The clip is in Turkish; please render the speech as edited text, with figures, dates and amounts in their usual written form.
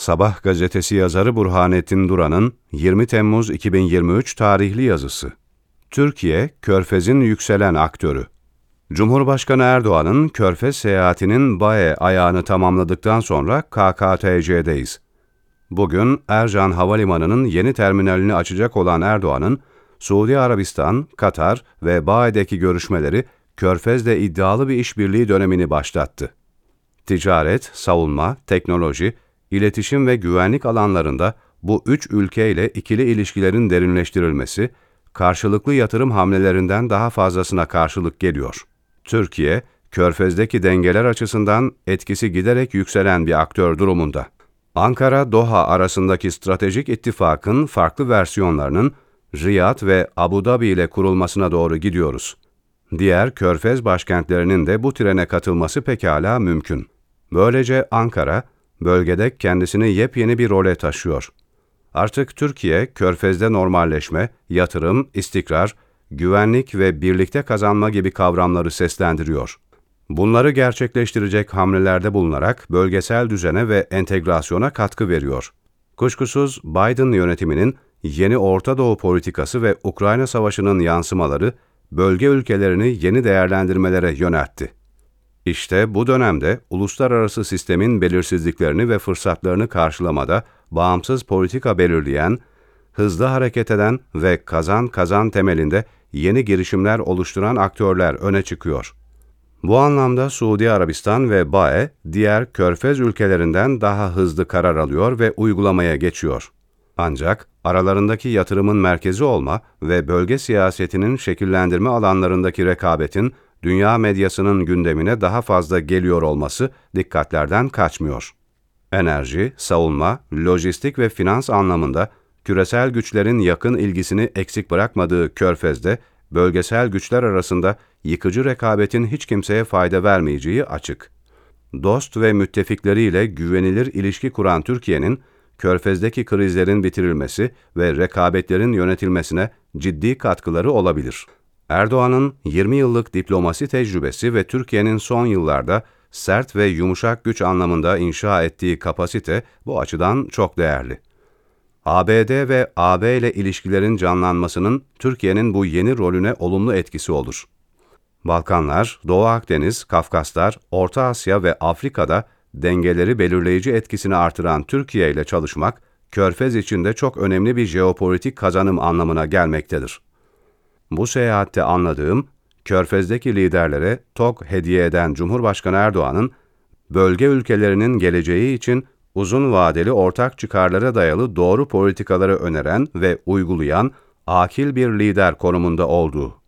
Sabah gazetesi yazarı Burhanettin Duran'ın 20 Temmuz 2023 tarihli yazısı. Türkiye, Körfez'in yükselen aktörü. Cumhurbaşkanı Erdoğan'ın Körfez seyahatinin BAE ayağını tamamladıktan sonra KKTC'deyiz. Bugün Ercan Havalimanı'nın yeni terminalini açacak olan Erdoğan'ın, Suudi Arabistan, Katar ve BAE'deki görüşmeleri Körfez'le iddialı bir işbirliği dönemini başlattı. Ticaret, savunma, teknoloji, iletişim ve güvenlik alanlarında bu üç ülkeyle ikili ilişkilerin derinleştirilmesi, karşılıklı yatırım hamlelerinden daha fazlasına karşılık geliyor. Türkiye, Körfez'deki dengeler açısından etkisi giderek yükselen bir aktör durumunda. Ankara-Doha arasındaki stratejik ittifakın farklı versiyonlarının Riyad ve Abu Dhabi ile kurulmasına doğru gidiyoruz. Diğer Körfez başkentlerinin de bu trene katılması pekala mümkün. Böylece Ankara, bölgede kendisini yepyeni bir role taşıyor. Artık Türkiye, Körfez'de normalleşme, yatırım, istikrar, güvenlik ve birlikte kazanma gibi kavramları seslendiriyor. Bunları gerçekleştirecek hamlelerde bulunarak bölgesel düzene ve entegrasyona katkı veriyor. Kuşkusuz Biden yönetiminin yeni Orta Doğu politikası ve Ukrayna Savaşı'nın yansımaları bölge ülkelerini yeni değerlendirmelere yöneltti. İşte bu dönemde uluslararası sistemin belirsizliklerini ve fırsatlarını karşılamada bağımsız politika belirleyen, hızlı hareket eden ve kazan-kazan temelinde yeni girişimler oluşturan aktörler öne çıkıyor. Bu anlamda Suudi Arabistan ve BAE, diğer Körfez ülkelerinden daha hızlı karar alıyor ve uygulamaya geçiyor. Ancak aralarındaki yatırımın merkezi olma ve bölge siyasetinin şekillendirme alanlarındaki rekabetin dünya medyasının gündemine daha fazla geliyor olması dikkatlerden kaçmıyor. Enerji, savunma, lojistik ve finans anlamında küresel güçlerin yakın ilgisini eksik bırakmadığı Körfez'de, bölgesel güçler arasında yıkıcı rekabetin hiç kimseye fayda vermeyeceği açık. Dost ve müttefikleriyle güvenilir ilişki kuran Türkiye'nin, Körfez'deki krizlerin bitirilmesi ve rekabetlerin yönetilmesine ciddi katkıları olabilir. Erdoğan'ın 20 yıllık diplomasi tecrübesi ve Türkiye'nin son yıllarda sert ve yumuşak güç anlamında inşa ettiği kapasite bu açıdan çok değerli. ABD ve AB ile ilişkilerin canlanmasının Türkiye'nin bu yeni rolüne olumlu etkisi olur. Balkanlar, Doğu Akdeniz, Kafkaslar, Orta Asya ve Afrika'da dengeleri belirleyici etkisini artıran Türkiye ile çalışmak, Körfez için de çok önemli bir jeopolitik kazanım anlamına gelmektedir. Bu seyahatte anladığım, Körfez'deki liderlere TOG hediye eden Cumhurbaşkanı Erdoğan'ın, bölge ülkelerinin geleceği için uzun vadeli ortak çıkarlara dayalı doğru politikaları öneren ve uygulayan akil bir lider konumunda olduğu.